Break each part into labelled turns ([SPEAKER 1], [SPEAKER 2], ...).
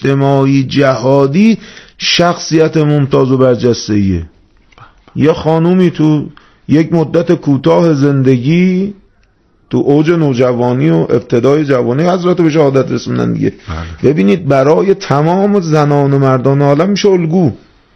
[SPEAKER 1] اجتماعی جهادی شخصیت ممتاز و برجسته‌ایه. یه خانومی تو یک مدت کوتاه زندگی تو اوج نوجوانی و ابتدای جوانی حضرت به شهادت رسوندن دیگه. ببینید برای تمام زنان و مردان عالم میشه الگو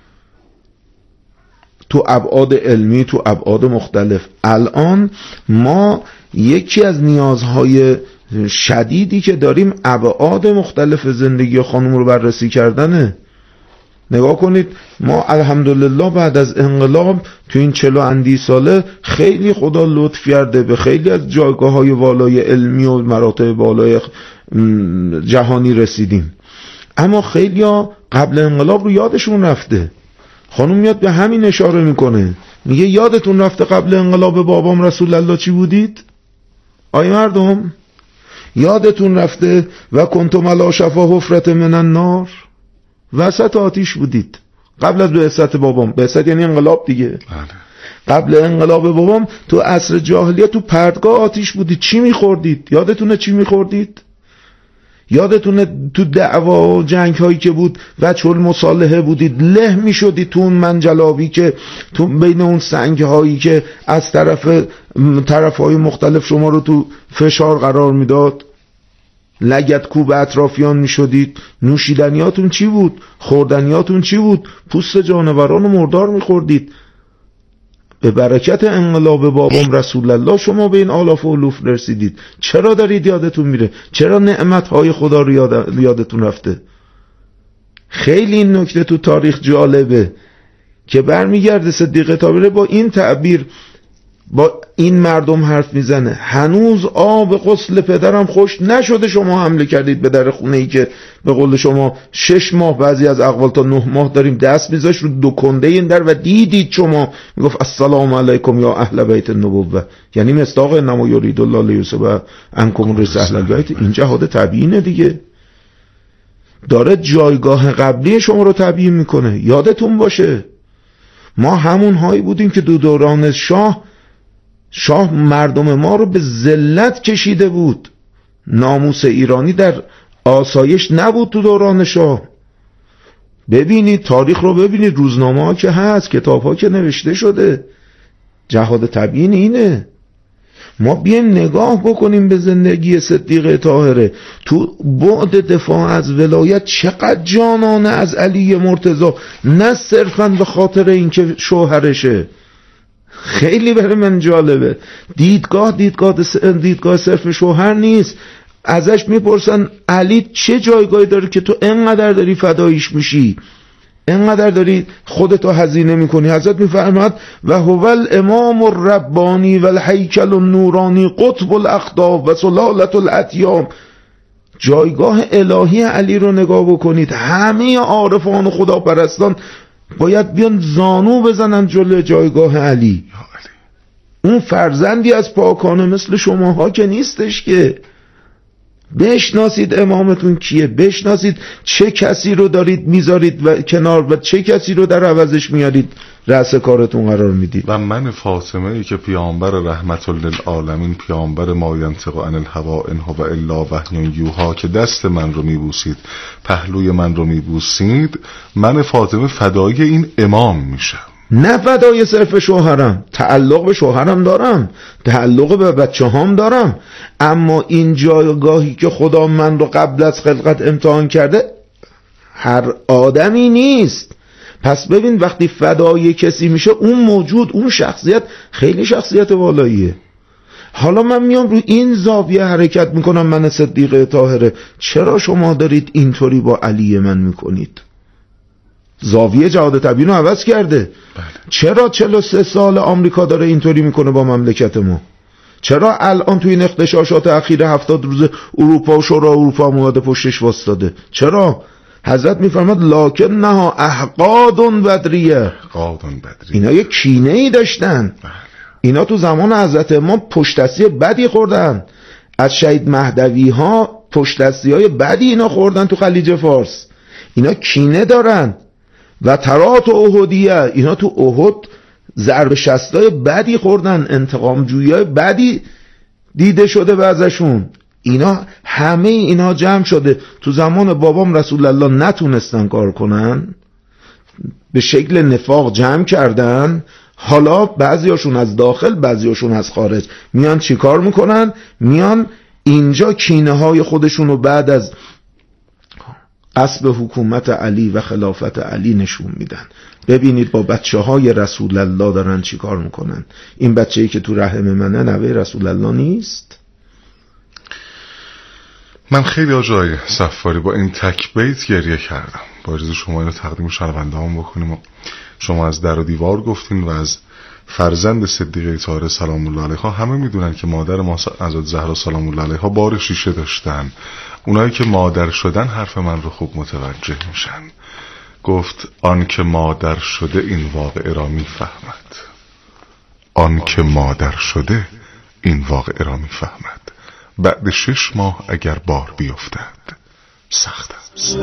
[SPEAKER 1] تو ابعاد علمی، تو ابعاد مختلف. الان ما یکی از نیازهای شدیدی که داریم ابعاد مختلف زندگی خانم رو بررسی کردنه. نگاه کنید ما الحمدلله بعد از انقلاب تو این 40 اندی ساله خیلی خدا لطف کرده، به خیلی از جایگاه‌های والای علمی و مراتب بالای جهانی رسیدیم، اما خیلی‌ها قبل انقلاب رو یادشون رفته. خانم میاد به همین اشاره میکنه، میگه یادتون رفته قبل انقلاب بابام رسول الله چی بودید؟ آی مردم یادتون رفته و کنتم علی شفا حفرة من النار، وسط آتیش بودید قبل از بعثت بابام. بعثت یعنی انقلاب دیگه. قبل انقلاب بابام تو عصر جاهلیت تو پرتگاه آتیش بودید. چی میخوردید؟ یادتونه چی میخوردید؟ یادتونه تو دعوا و جنگ هایی که بود وجه المصالحه بودید، له میشدید تو اون منجلابی که تو بین اون سنگ هایی که از طرف های مختلف شما رو تو فشار قرار میداد، لگد کوب اطرافیان میشدید. نوشیدنیاتون چی بود؟ خوردنیاتون چی بود؟ پوست جانوران و مردار میخوردید. به برکت انقلاب بابام رسول الله شما به این آلاف و الوف رسیدید. چرا دارید یادتون میره؟ چرا نعمتهای خدا رو یادتون رفته؟ خیلی این نکته تو تاریخ جالبه که برمیگرده صدیق طاهره با این تعبیر با این مردم حرف میزنه. هنوز آب غسل پدرم خوش نشده شما حمله کردید به در خونه ای که به قول شما 6 ماه بعضی از اقوال تا 9 ماه داریم دست میذاش رو دو کنده این در و دیدید شما میگفت السلام علیکم یا اهل بیت النبوه، یعنی مصداق انما یرید الله لیصب عنکم الرجس اهل البیت. این جهاد تبیینه دیگه، داره جایگاه قبلی شما رو تبیین میکنه. یادتون باشه ما همون هایی بودیم که دو دوران شاه مردم ما رو به ذلت کشیده بود. ناموس ایرانی در آسایش نبود تو دوران شاه. ببینید تاریخ رو، ببینید روزنامه ها که هست، کتاب ها که نوشته شده. جهاد تبیین اینه. ما بیایم نگاه بکنیم به زندگی صدیق طاهره تو بعد دفاع از ولایت چقدر جانانه از علی مرتضی، نه صرفا به خاطر اینکه شوهرشه. خیلی برای من جالبه دیدگاه صرف شوهر نیست. ازش میپرسن علی چه جایگاهی داره که تو انقدر داری فداییش میشی، انقدر داری خودتو هزینه میکنی؟ حضرت میفرماد و هو الامام الربانی و الهیکل النورانی قطب الاقطاب و سلالة الاتیام. جایگاه الهی علی رو نگاه بکنید. همه عارفان و خداپرستان باید بیان زانو بزنن جلوی جایگاه علی. اون فرزندی از پاکانه مثل شماها که نیستش که. بشناسید امامتون کیه، بشناسید چه کسی رو دارید میذارید و کنار و چه کسی رو در عوضش میارید رأس کارتون قرار میدید.
[SPEAKER 2] و من فاطمه ای که پیامبر رحمت للعالمین، پیامبر ما ینطق عن الهوی ان هو الا وحی یوحی که دست من رو میبوسید، پهلوی من رو میبوسید، من فاطمه فدای این امام میشم.
[SPEAKER 1] نه فدای صرف شوهرم، تعلق به شوهرم دارم، تعلق به بچه هام دارم، اما این جایگاهی که خدا من رو قبل از خلقت امتحان کرده هر آدمی نیست. پس ببین وقتی فدای کسی میشه اون موجود، اون شخصیت خیلی شخصیت والاییه. حالا من میام رو این زاویه حرکت میکنم، من صدیق طاهره، چرا شما دارید اینطوری با علی من میکنید؟ زاویه جهاد تبیین رو عوض کرده. چرا 43 سال آمریکا داره اینطوری میکنه با مملکت ما؟ چرا الان توی این اغتشاشات اخیر 70 روز اروپا و شورای اروپا اومده پشتش واسطاده؟ چرا؟ حضرت میفرماد لکنها احقاد بدریه. اینا یک کینه ای داشتن. اینا تو زمان حضرت ما پشت دستی بدی خوردن. از شهید مهدوی ها پشت دستی های بدی اینا خوردن تو خلیج فارس. اینا کینه دارن. و ترات و احدیه، اینا تو احد ضرب شستای بدی خوردن، انتقام جویی بدی دیده شده به ازشون. اینا همه اینا جمع شده. تو زمان بابام رسول الله نتونستن کار کنن، به شکل نفاق جمع کردن. حالا بعضیاشون از داخل بعضیاشون از خارج میان چی کار میکنن؟ میان اینجا کینه های خودشونو بعد از اسب حکومت علی و خلافت علی نشون میدن. ببینید با بچه های رسول الله دارن چی کار میکنن. این بچه‌ای که تو رحم منه نوه رسول الله نیست؟
[SPEAKER 2] من خیلی آجای صفاری با این تک بیت گریه کردم. با اجازه شما اینو تقدیم شنونده هم بکنیم. شما از در و دیوار گفتین و از فرزند صدیقه طاهره سلام الله علیها. همه میدونن که مادر ما حضرت زهرا سلام الله علیها بار شیشه داشتن. اونایی که مادر شدن حرف من رو خوب متوجه میشن. گفت آن که مادر شده این واقعه را میفهمد. آن که مادر شده این واقعه را میفهمد. بعد 6 ماه اگر بار بیفتد سخت است.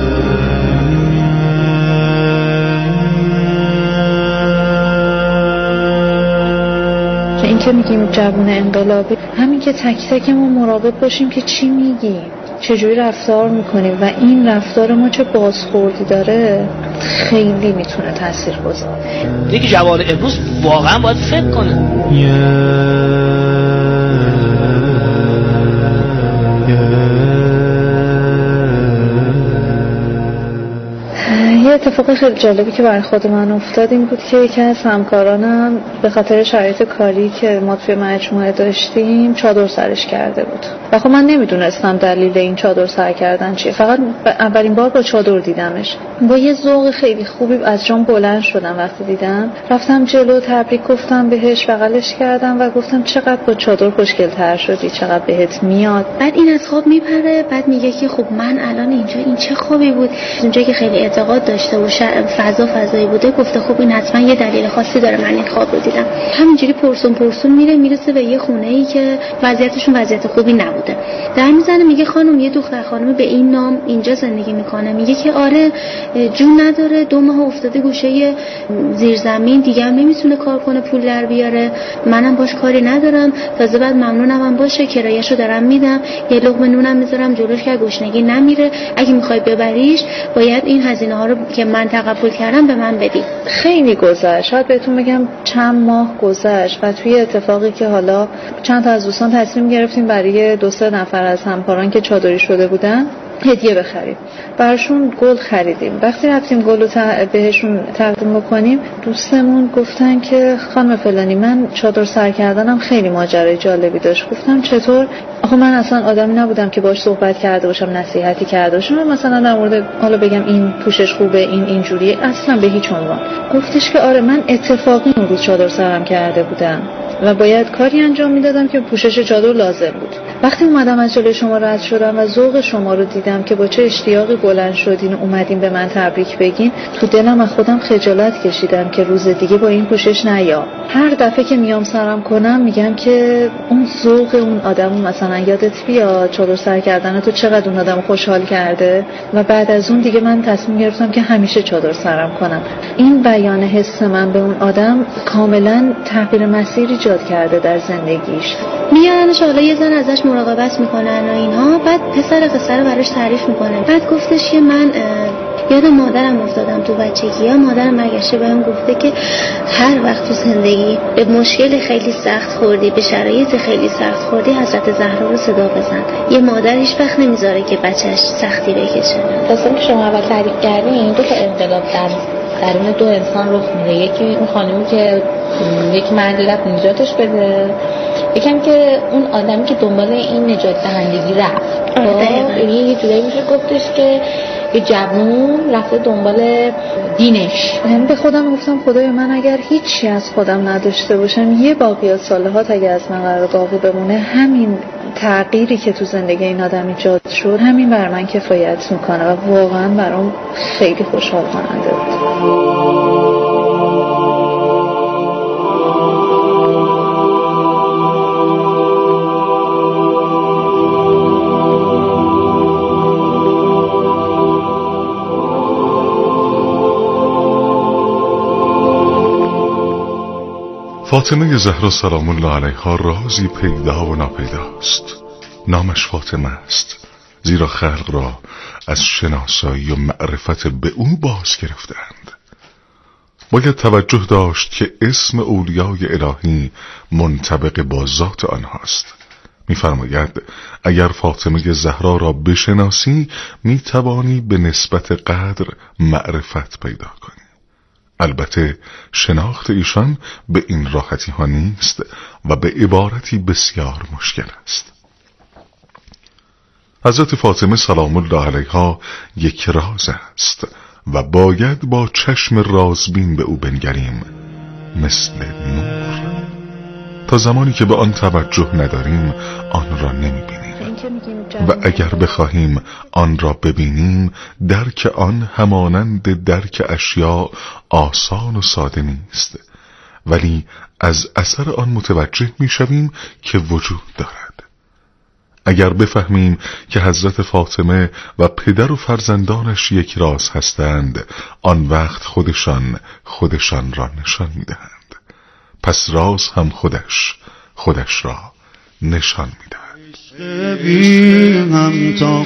[SPEAKER 3] این که میگیم جوون انقلابی، همین که تک تکمون مراقب باشیم که چی میگیم، چجوری رفتار میکنیم و این رفتار ما چه بازخوردی داره خیلی میتونه تأثیر بذاره.
[SPEAKER 4] دیگه جوان امروز واقعا باید فکر کنه.
[SPEAKER 3] یه اتفاق خیلی جالبی که برای خود من افتاد این بود که یکی از همکارانم به خاطر شرایط کاری که ما توی مجموعه داشتیم چادر سرش کرده بود و خب من نمیدونستم دلیل این چادر سر کردن چیه. فقط اولین بار با چادر دیدمش. با یه ذوق خیلی خوبی از جام بلند شدم وقتی دیدم، رفتم جلو تبریک گفتم بهش، بغلش کردم و گفتم چقدر با چادر خوشگل‌تر شدی، چقدر بهت میاد.
[SPEAKER 5] بعد این از خواب میپره، بعد میگه که خب من الان اینجا این چه خوابی بود. اونجا که خیلی اعتقاد داشته و فضایی بوده گفته خب این حتما یه دلیل خاصی داره من این خواب رو دیدم. همینجوری پرسون میرسه به یه خونه‌ای که وضعیتشون وضعیت خوبی نبوده. در میزنه میگه خانم یه دختر خانم به این نام اینجا زندگی میکنه. میگه که آره جون نداره، 2 ماه افتاده گوشه زیرزمین، دیگه هم نمیتونه کار کنه پول در بیاره، منم باش کاری ندارم، تازه بعد ممنونم هم باشه کرایه‌شو دارم میدم، یه لقمه نونم میذارم جلوش که گشنگی نمیره، اگه میخوای ببریش باید این هزینه ها رو که من تقبل کردم به من بدی.
[SPEAKER 3] خیلی گذشت، شاید بهتون بگم چند ماه گذشت و توی اتفاقی که حالا چند تا از دوستان تصمیم گرفتیم برای 2-3 نفر از همکاران که چادری شده بودن هدیه بخریم. براشون گل خریدیم. وقتی رفتیم گل رو بهشون تقدیم بکنیم، دوستمون گفتن که خانم فلانی من چادر سر کردنم خیلی ماجرای جالبی داشت. گفتم چطور؟ آخه من اصلا آدمی نبودم که باهاش صحبت کرده باشم، نصیحتی کرده باشم، مثلا در مورد حالا بگم این پوشش خوبه، این اینجوریه، اصلا به هیچ عنوان. گفتش که آره من اتفاقی اون روز چادر سرم کرده بودم و باید کاری انجام میدادم که پوشش چادر لازم بود. وقتی اومدم از جلوی شما رد شدم و ذوق شما رو دیدم که با چه اشتیاقی بلند شدین و اومدین به من تبریک بگین، تو دلم از خودم خجالت کشیدم که روز دیگه با این پوشش نیام. هر دفعه که میام سرم کنم میگم که اون ذوق اون آدمو مثلا یادت بیاد چادر سر کردن تو چقدر اون آدمو خوشحال کرده و بعد از اون دیگه من تصمیم گرفتم که همیشه چادر سرم کنم. این بیان حس من به اون آدم کاملا تغییر مسیر ایجاد کرده در زندگیش.
[SPEAKER 5] میارنش حالا یه زن ازش مراقبت میکنن و اینها، بعد پسر قصه رو براش تعریف میکنه. بعد گفتش که من یاد مادرم افتادم تو بچگی. مادرم برگشته بهم گفته که هر وقت تو زندگی به مشکل خیلی سخت خوردی، به شرایط خیلی سخت خوردی، حضرت زهرا رو صدا بزن. یه مادر هیچ وقت نمیذاره که بچه‌اش سختی بکشه.
[SPEAKER 6] راستن که شما اول تعریف کردین این 2 تا انقلاب درون 2 انسان رخ میده. یکی اون خانمی که یک مردی رفت نجاتش بده، یکم که اون آدمی که دنبال این نجات دهندگی رفت. یعنی یه جورایی میشه گفتش که یه جوون رفته دنبال دینش.
[SPEAKER 3] یعنی به خودم گفتم خدای من اگر هیچی از خودم نداشته باشم، یه باقیات صالحات اگه از من قرار باقی بمونه، همین تغییری که تو زندگی این آدم ایجاد شد همین بر من کفایت میکنه و واقعا برام خیلی خوشحال کننده بود.
[SPEAKER 2] فاطمه زهرا سلام الله علیها رازی پیدا و ناپیداست. نامش فاطمه است، زیرا خلق را از شناسایی و معرفت به او باز گرفتند. باید توجه داشت که اسم اولیای الهی منطبق با ذات آنهاست. می‌فرماید اگر فاطمه زهرا را بشناسی می‌توانی به نسبت قدر معرفت پیدا کنی. البته شناخت ایشان به این راحتی ها نیست و به عبارتی بسیار مشکل است. حضرت فاطمه سلام الله علیها یک راز است و باید با چشم رازبین به او بنگریم مثل نور. تا زمانی که به آن توجه نداریم آن را نمیبینیم و اگر بخواهیم آن را ببینیم درک آن همانند درک اشیاء آسان و ساده نیست، ولی از اثر آن متوجه میشویم که وجود دارد. اگر بفهمیم که حضرت فاطمه و پدر و فرزندانش یک راز هستند، آن وقت خودشان را نشان میدهند. پس راز هم خودش را نشان میدهد.
[SPEAKER 7] بی همتا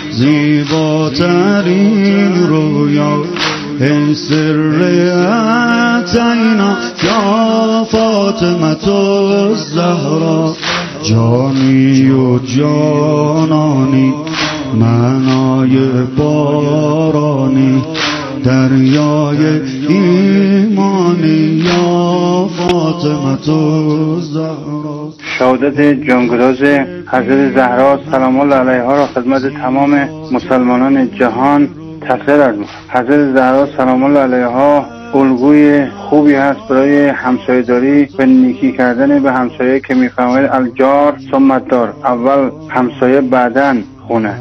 [SPEAKER 7] زیباترین رویا ای سر اتینا یا فاطمه الزهرا، جانی و جانانی معنای بارانی دریای ایمانی یا فاطمه الزهرا.
[SPEAKER 8] شهادت جانگداز حضرت زهرا سلام الله علیها را خدمت تمام مسلمانان جهان تسلیت عرض می‌کنم. حضرت زهرا سلام الله علیها الگوی خوبی هست برای همسایه‌داری و نیکی کردن به همسایه که می‌فرماید الجار ثم الدار، اول همسایه بعداً خونه.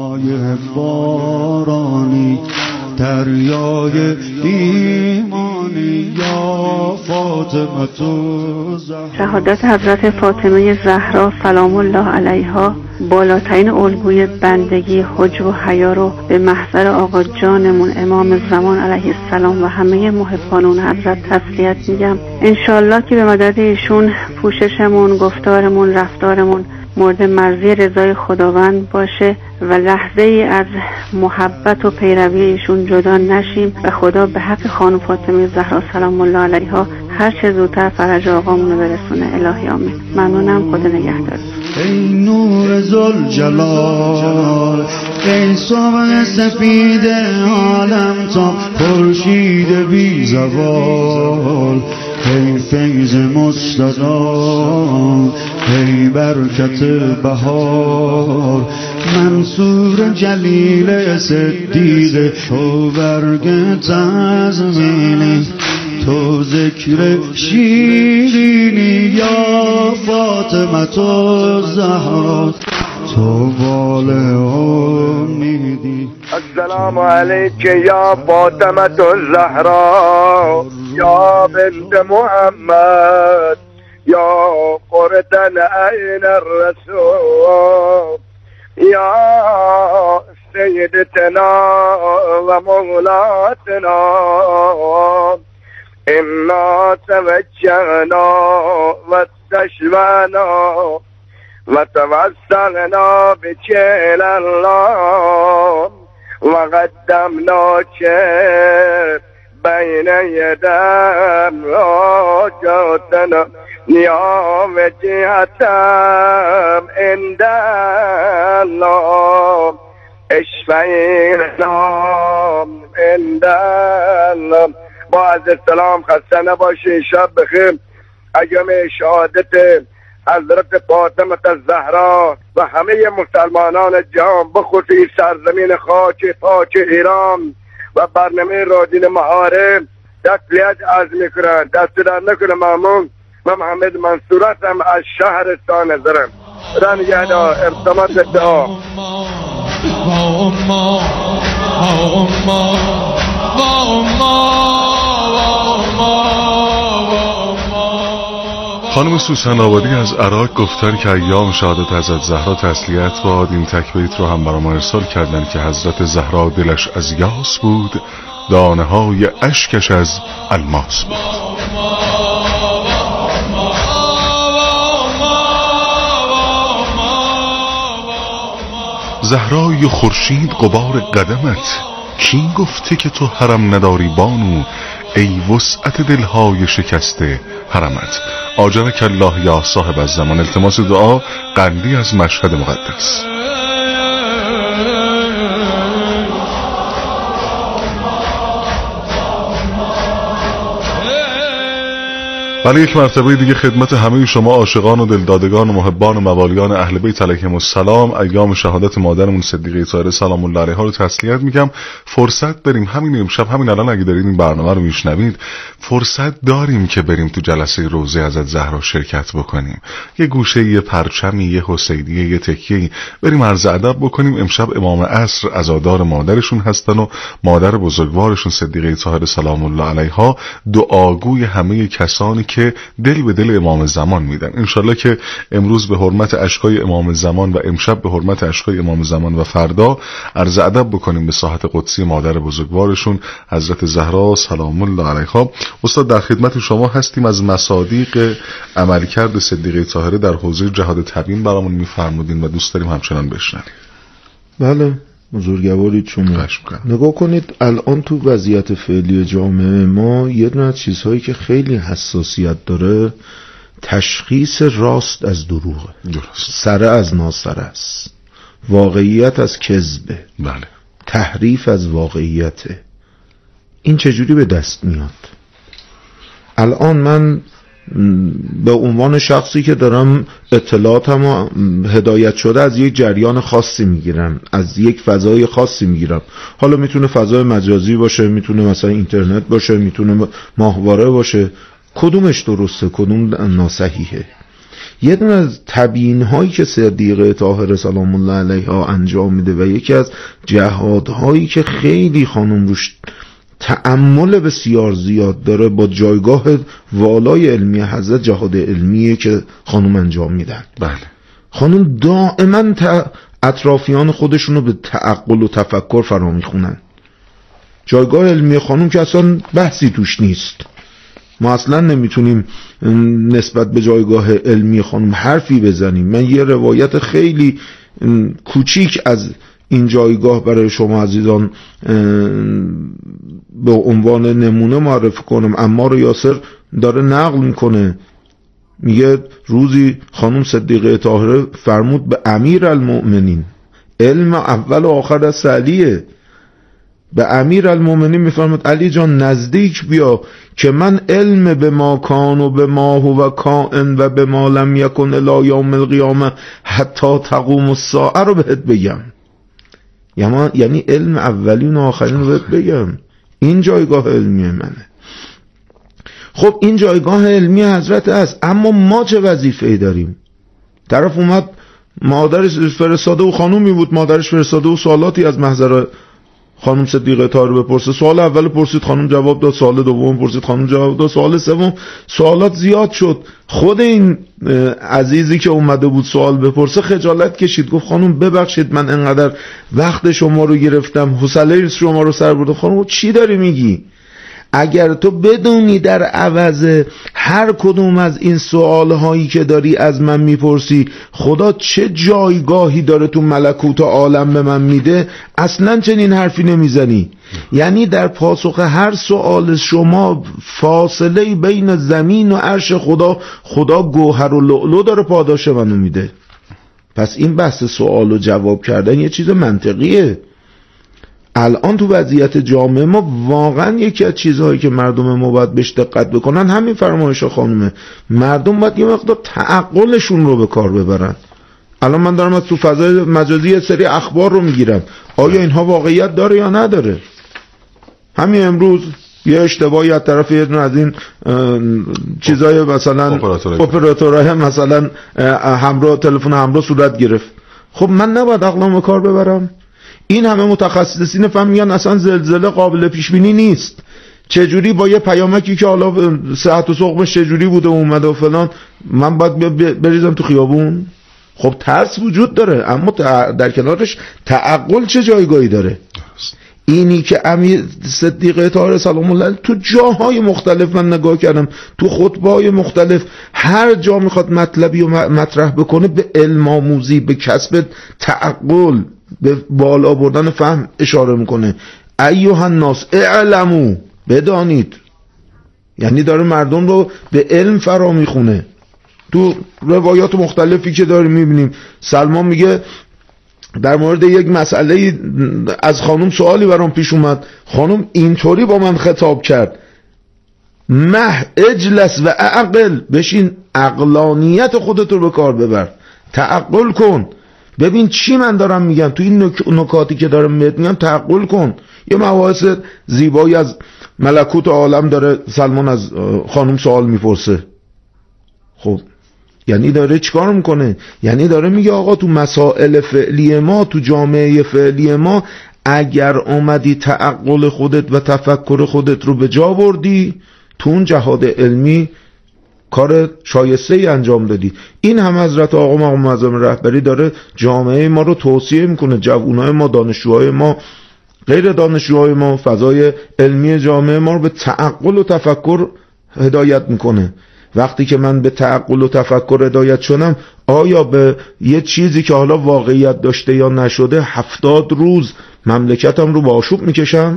[SPEAKER 7] بارانی دریای ایمانی یا فاطمه الزهرا.
[SPEAKER 9] شهادت حضرت فاطمه زهرا سلام الله علیها بالاترین الگوی بندگی، حجب و حیا رو به محضر آقا جانمون امام زمان علیه السلام و همه محبان اون حضرت تسلیت میگم. انشالله که به مدد ایشون پوششمون، گفتارمون، رفتارمون مورد مرضی رضای خداوند باشه و لحظه ای از محبت و پیروی ایشون جدا نشیم و خدا به حق خانم فاطمه زهرا سلام الله علیها هر چه زودتر فرج آقامون رو برسونه. الهی آمین. ممنونم. خدا نگهدار.
[SPEAKER 7] ای نور ذوالجلال، ای صبح سفید عالم تا خورشید بی زوال، ای فیض مستدام، ای برکت بهار، منصور جلیل صدیق، تو برگ تزمینی، تو ذکر شیرینی یا فاطمه الزهرا، تو بال امیدی.
[SPEAKER 8] السلام علیک یا فاطمه الزهرا یا بنت محمد یا قرة عین الرسول یا سیدتنا و مولاتنا، انا توجهنا و استشفعنا و توسلنا بجل الله و قدمناک بین یدم راجاتنا یا وجهتم عند الله اشفعنا عند الله. با عرض سلام، خسته نباشید، شب بخیر. ایام شهادت حضرت فاطمه الزهرا و همه مسلمانان جهان، بخصوص سرزمین خاک پاک ایران و برنامه رادین محارم تسلیت عرض میکنند. دست در نکنه. ممنون. من محمد منصور هستم از شهرستان زرم. خدا نگهدار. ارتباط دعا.
[SPEAKER 2] خانم سوسن آبادی از عراق گفتن که ایام شهادت حضرت زهرا تسلیت باد. این تکبیت رو هم برای ما ارسال کردن که حضرت زهرا دلش از یاس بود، دانه های اشکش از الماس بود. زهرای خورشید غبار قدمت، کی گفته که تو حرم نداری بانو؟ ای وسعت دلهای شکسته حرمت. آجرک الله یا صاحب الزمان. التماس دعا قندی از مشهد مقدس. ولی یک مرتبه دیگه خدمت همه شما عاشقان و دلدادگان و محبان و موالیان اهل بیت علیهم السلام ایام شهادت مادرمون صدیقه طاهره سلام الله علیها رو تسلیت میگم. فرصت داریم همین امشب، همین الان اگه دارید این برنامه رو میشنوید، فرصت داریم که بریم تو جلسه روضه حضرت زهرا شرکت بکنیم. یه گوشه، یه پرچمی، یه حسینیه، یه تکیه‌ای بریم عرض ادب بکنیم. امشب امام عصر عزادار مادرشون هستن و مادر بزرگوارشون صدیقه طاهره سلام الله علیها دعاگوی همه کسانی که دل به دل امام زمان میدن. انشالله که امروز به حرمت اشکای امام زمان و امشب به حرمت اشکای امام زمان و فردا عرض ادب بکنیم به ساحت قدسی مادر بزرگوارشون حضرت زهرا سلام الله علیها. استاد در خدمت شما هستیم. از مصادیق عملکرد صدیقه طاهره در حوزه جهاد تبیین برامون میفرمودین و دوست داریم همچنان بشنویم.
[SPEAKER 1] بله بزرگوارید شما. نگاه کنید الان تو وضعیت فعلی جامعه ما یه دونه از چیزهایی که خیلی حساسیت داره تشخیص راست از دروغه، سره از ناسره است، واقعیت از کذبه،
[SPEAKER 2] بله،
[SPEAKER 1] تحریف از واقعیته. این چجوری به دست میاد؟ الان من به عنوان شخصی که دارم اطلاعاتم هدایت شده از یک جریان خاصی میگیرم، از یک فضای خاصی میگیرم. حالا میتونه فضای مجازی باشه، میتونه مثلا اینترنت باشه، میتونه ماهواره باشه. کدومش درسته کدوم ناصحیحه؟ یه دونه از تبیین هایی که صدیقه طاهره سلام الله علیها انجام میده و یکی از جهادهایی که خیلی خانم روش تأمل بسیار زیاد داره با جایگاه والای علمی حضرت، جهاد علمیه که خانم انجام میدن.
[SPEAKER 2] بله.
[SPEAKER 1] خانم دائما اطرافیان خودشونو به تعقل و تفکر فرا میخونن. جایگاه علمی خانم که اصلا بحثی توش نیست. ما اصلا نمیتونیم نسبت به جایگاه علمی خانم حرفی بزنیم. من یه روایت خیلی کوچیک از این جایگاه برای شما عزیزان به عنوان نمونه معرفی کنم. عمار یاسر داره نقل میکنه، میگه روزی خانم صدیقه طاهره فرمود به امیر المؤمنین، علم اول و آخر از علیه، به امیر المؤمنین میفرمود علی جان نزدیک بیا که من علم به ما کان و به ما هو کائن و به ما لم یکن الی یوم القیامه حتی تقوم الساعه رو بهت بگم. یعنی علم اولین و آخرین رو بهت بگم. این جایگاه علمی منه. خب این جایگاه علمی حضرت است، اما ما چه وظیفه‌ای داریم؟ طرف اومد مادرش فرستاده و خانومی بود، مادرش فرستاده و سوالاتی از محضر خانم صدیقه طاهره بپرسه. سوال اول پرسید، خانم جواب داد. سوال دوم پرسید، خانم جواب داد. سوال سوم، سوالات زیاد شد. خود این عزیزی که اومده بود سوال بپرسه خجالت کشید، گفت خانم ببخشید من انقدر وقت شما رو گرفتم، حوصله شما رو سر بردم. خانم چی داری میگی؟ اگر تو بدونی در عوض هر کدوم از این سوالهایی که داری از من میپرسی خدا چه جایگاهی داره تو ملکوت عالم به من میده، اصلا چنین حرفی نمیزنی. یعنی در پاسخ هر سوال شما فاصله بین زمین و عرش خدا گوهر و لؤلؤ داره پاداش منو میده. پس این بحث سوال و جواب کردن یه چیز منطقیه. الان تو وضعیت جامعه ما واقعا یکی از چیزهایی که مردم ما باید بهش دقت بکنن همین فرمایش خانومه. مردم باید یه مقدار تعقلشون رو به کار ببرن. الان من دارم از تو فضای مجازی یه سری اخبار رو میگیرم، آیا اینها واقعیت داره یا نداره؟ همین امروز یه اشتباهی از طرف یه دونه از این چیزای مثلا اپراتورهای مثلا همراه تلفن همراه صورت گرفت. خب من نباید عقلم به کار ببرم؟ این همه متخصصین فهم میگن اصلا زلزله قابل پیش بینی نیست. چجوری با یه پیامکی که حالا صحت و سقمش چجوری بوده اومده و فلان من باید بریزم تو خیابون؟ خب ترس وجود داره، اما در کنارش تعقل چه جایگاهی داره؟ اینی که امیر صدیقه طاهره سلام الله علیها تو جاهای مختلف من نگاه کردم، تو خطبه‌های مختلف هر جا میخواد مطلبی رو مطرح بکنه به علم آموزی، به کسب تعقل به بالا بردن فهم اشاره میکنه. ایها الناس اعلموا، بدانید، یعنی داره مردم رو به علم فرا میخونه. تو روایات مختلفی که داریم میبینیم سلمان میگه در مورد یک مسئله از خانم سوالی برام پیش اومد، خانم اینطوری با من خطاب کرد، مه اجلس و عقل، بشین عقلانیت خودت رو به کار ببر، تعقل کن، ببین چی من دارم میگم، تو این نکاتی که دارم میگم تعقل کن. یه مباحث زیبایی از ملکوت عالم داره سلمان از خانم سوال میپرسه. خب یعنی داره چیکار میکنه؟ یعنی داره میگه آقا تو مسائل فعلی ما، تو جامعه فعلی ما، اگر اومدی تعقل خودت و تفکر خودت رو به جا بردی، تو اون جهاد علمی کار شایسته ای انجام دادی. این هم حضرت آقا مقام معظم رهبری داره جامعه ما رو توصیه میکنه، جوانای ما، دانشجوهای ما، غیر دانشجوهای ما، فضای علمی جامعه ما رو به تعقل و تفکر هدایت میکنه. وقتی که من به تعقل و تفکر هدایت شدم، آیا به یه چیزی که حالا واقعیت داشته یا نشده 70 روز مملکتم رو با آشوب میکشم؟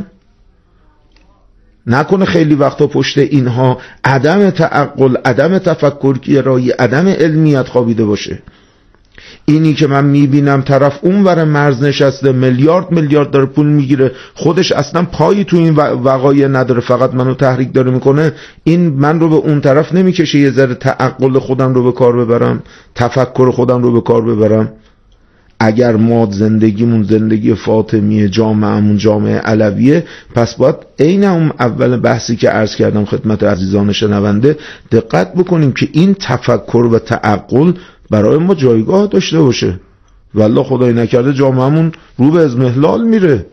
[SPEAKER 1] نکنه خیلی وقتا پشت اینها عدم تعقل، عدم تفکر گرایی، عدم علمیت خوابیده باشه. اینی که من میبینم طرف اون ور مرز نشسته، میلیارد داره پول میگیره، خودش اصلا پایی تو این وقایع نداره، فقط منو تحریک داره میکنه، این من رو به اون طرف نمیکشه یه ذره تعقل خودم رو به کار ببرم، تفکر خودم رو به کار ببرم. اگر ما زندگیمون زندگی فاطمیه، جامعهمون جامعه علویه، پس باید عین اون اول بحثی که عرض کردم خدمت عزیزان شنونده دقت بکنیم که این تفکر و تعقل برای ما جایگاه داشته باشه. والله خدای نکرده جامعهمون رو به اضمحلال میره.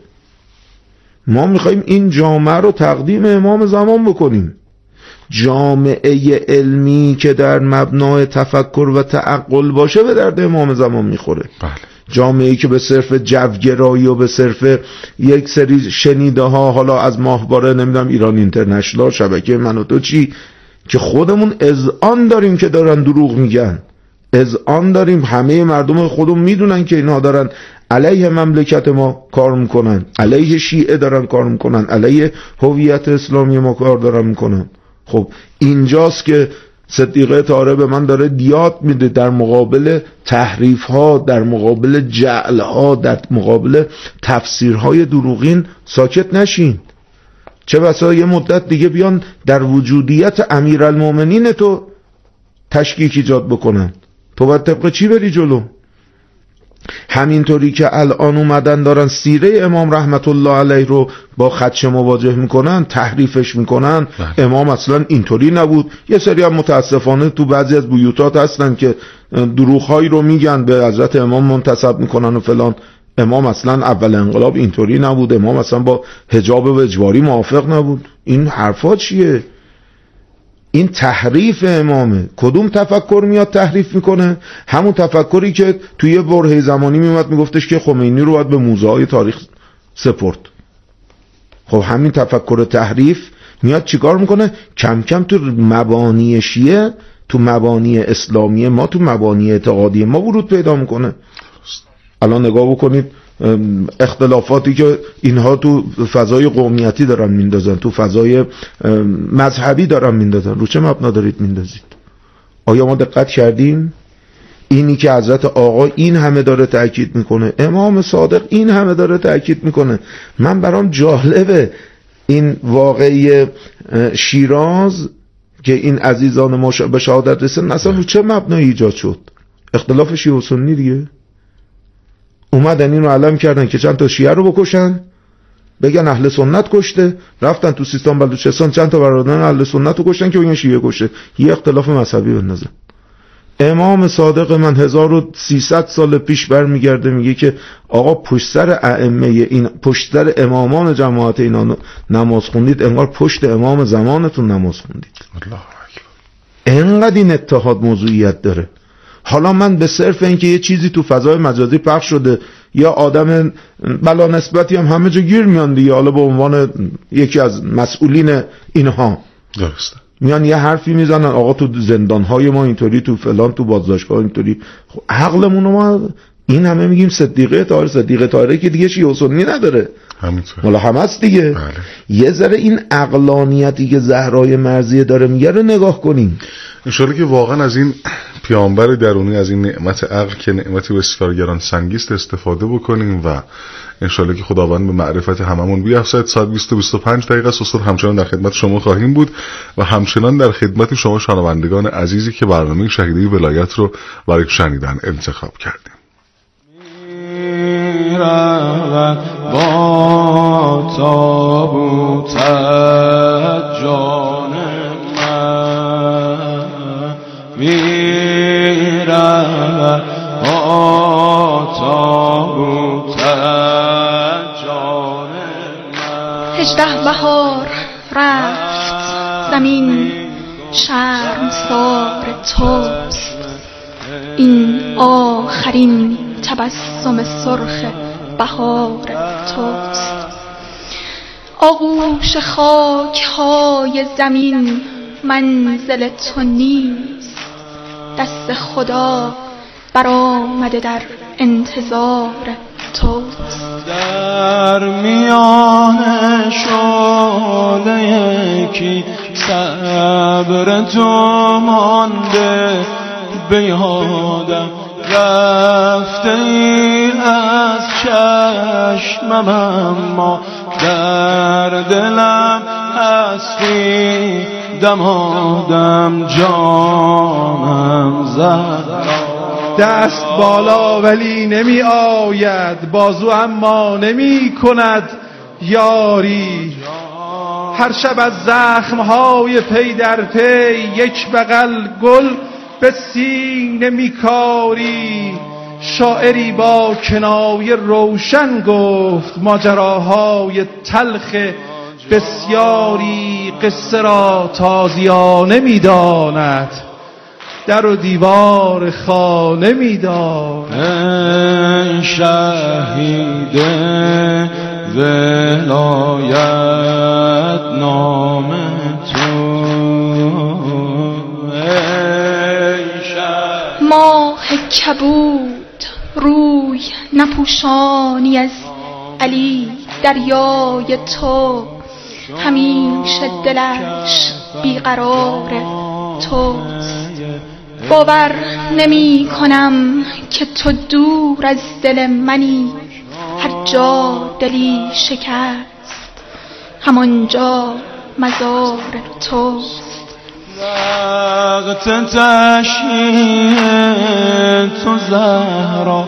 [SPEAKER 1] ما میخوایم این جامعه رو تقدیم امام زمان بکنیم، جامعه علمی که در مبنای تفکر و تعقل باشه به درد امام زمان میخوره.
[SPEAKER 2] بله.
[SPEAKER 1] جامعه‌ای که به صرف جوگرایی و به صرف یک سری شنیده ها، حالا از ماهواره نمیدونم ایران اینترنشنال، شبکه من و تو چی، که خودمون اذعان داریم که دارن دروغ میگن، اذعان داریم، همه مردم خودمون میدونن که اینها دارن علیه مملکت ما کار میکنن، علیه شیعه دارن کار میکنن، علیه هویت اسلامی ما کار دارن میکنن. خب اینجاست که صدیقه طاهره به من داره دیاد میده در مقابل تحریف ها، در مقابل جعل ها، در مقابل تفسیرهای دروغین ساکت نشین. چه بسا یه مدت دیگه بیان در وجودیت امیرالمومنین تو تشکیک ایجاد بکنن، تو باید طبق چی بری جلو؟ همینطوری که الان اومدن دارن سیره امام رحمت الله علیه رو با خدشه مواجه میکنن، تحریفش میکنن، امام اصلا اینطوری نبود. یه سری هم متاسفانه تو بعضی از بیوتات هستن که دروغ‌هایی رو میگن به حضرت امام منتسب میکنن و فلان، امام اصلا اول انقلاب اینطوری نبود، امام اصلا با حجاب و اجباری موافق نبود. این حرفا چیه؟ این تحریف امامه. کدوم تفکر میاد تحریف میکنه؟ همون تفکری که توی برهه زمانی میومد میگفتش که خمینی رو باید به موزه های تاریخ سپرد. خب همین تفکر تحریف میاد چیکار میکنه؟ کم کم تو مبانی شیعه، تو مبانی اسلامی ما، تو مبانی اعتقادی ما ورود پیدا میکنه. الان نگاه بکنید اختلافاتی که اینها تو فضای قومیتی دارن میندازن، تو فضای مذهبی دارن میندازن، رو چه مبنا دارید میندازید؟ آیا ما دقت کردیم؟ اینی که حضرت آقا این همه داره تأکید میکنه، امام صادق این همه داره تأکید میکنه. من برام جالبه این واقعی شیراز که این عزیزان ما به شهادت رسن اصلا رو چه مبنایی ایجاد شد؟ اختلاف شیعه و سنی دیگه. اومدن اینو علم کردن که چند تا شیعه رو بکشن، بگن اهل سنت کشته، رفتن تو سیستان بلوچستان چند تا برادران اهل سنت رو کشتن که بگن شیعه کشته. یه اختلاف مذهبی بندازن. امام صادق من 1300 سال پیش برمیگرده میگه که آقا پشت سر ائمه این، پشت سر امامان جماعت اینا نماز خوندید، انگار پشت امام زمانتون نماز خوندید. الله اکبر. انقدر این اتحاد موضوعیت داره. حالا من به صرف اینکه یه چیزی تو فضای مجازی پخش شده، یا آدم بلا نسبتی هم همه جا گیر میان دیگه، حالا به عنوان یکی از مسئولین اینها
[SPEAKER 2] درسته
[SPEAKER 1] میان یه حرفی میزنن، آقا تو زندانهای ما اینطوری، تو فلان، تو بازداشتگاه اینطوری. خب عقلمون رو ما این همه میگیم صدیقه طاهره که دیگه شیعه و سنی نداره،
[SPEAKER 2] همینطور
[SPEAKER 1] مال همه است دیگه.
[SPEAKER 2] بله.
[SPEAKER 1] یه ذره این عقلانیتی که زهرای مرضیه داره میگه رو نگاه کنیم
[SPEAKER 2] انشالله که واقعا از این پیامبر درونی، از این نعمت عقل که نعمتی بسیار گران سنگیست استفاده بکنیم و انشالله که خداوند به معرفت هممون بیافزاید. ساعت 20:25 است. همچنان در خدمت شما خواهیم بود و همچنان در خدمت شما شنوندگان عزیزی که برنامه شهیدی ولایت رو برای شنیدن انتخاب کردیم.
[SPEAKER 7] با تابوت جان من میرود، با تابوت جان من.
[SPEAKER 10] 18 بهار رفت زمین شرمسار توست، این آخرین تبسم سرخ بهار توست. آغوش خاک های زمین منزل تو نیست، دست خدا برآمده در انتظار توست.
[SPEAKER 7] در میان شعله کی صبر تو مانده به یادم، رفته ای از چشمم اما در دلم هستی دمادم جانم زهرا.
[SPEAKER 11] دست بالا ولی نمی آید، بازو اما نمی کند یاری. هر شب از زخمهای پی در پی یک بغل گل به سینه میکاری. شاعری با کنایه روشن گفت ماجراهای تلخ بسیاری. قصه را تازیانه میداند، در و دیوار خانه میداند.
[SPEAKER 7] شهید ولایت نام تو،
[SPEAKER 10] ماه کبود روی نپوشانی از علی دریای تو، همیشه دلش بیقرار توست. باور نمی کنم که تو دور از دل منی، هر جا دلی شکست همانجا مزار توست.
[SPEAKER 7] وقت تشییع تو زهرا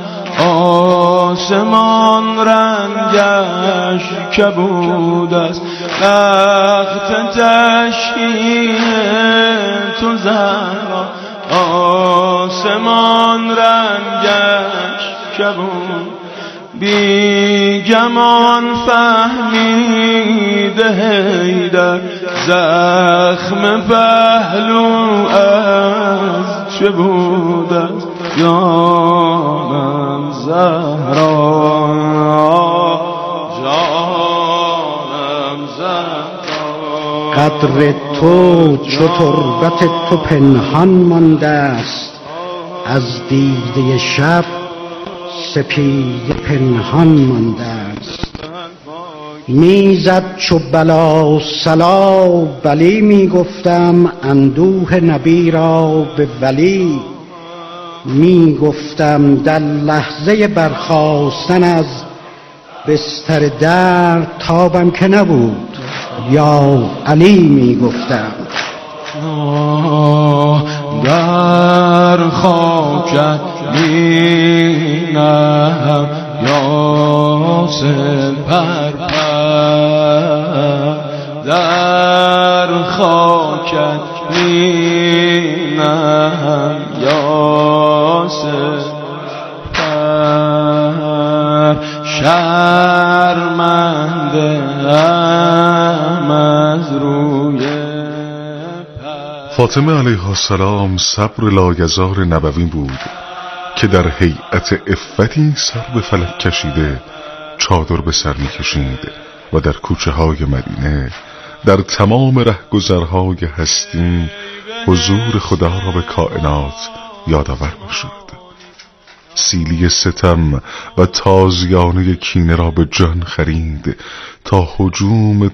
[SPEAKER 7] آسمان رنگش کبود است. وقت تشییع تو زهرا آسمان رنگش کبود. بی گمان فهمیده حیدر زخم پهلو از چه بود است. جانم زهرا، جانم زهرا.
[SPEAKER 12] قدر تو چو تربت تو پنهان مانده است، از دیده شب سپید پنهان مانده است. میزد چو بلا سلا بلی میگفتم، اندوه نبی را به ولی میگفتم. در لحظه برخاستن از بستر درد تابم که نبود، یا علی میگفتم.
[SPEAKER 7] در خاکت مینم یا سپر در خاکت مینم یا سپر. شرمنده ام از روی
[SPEAKER 2] فاطمه علیها السلام صبر لایزار نبوی بود که در هیئت عفتی سر به فلک کشیده چادر به سر می کشید و در کوچه های مدینه در تمام رهگذرهای هستی حضور خدا را به کائنات یادآور می شد. سیلی ستم و تازیانه کینه را به جان خرید تا هجوم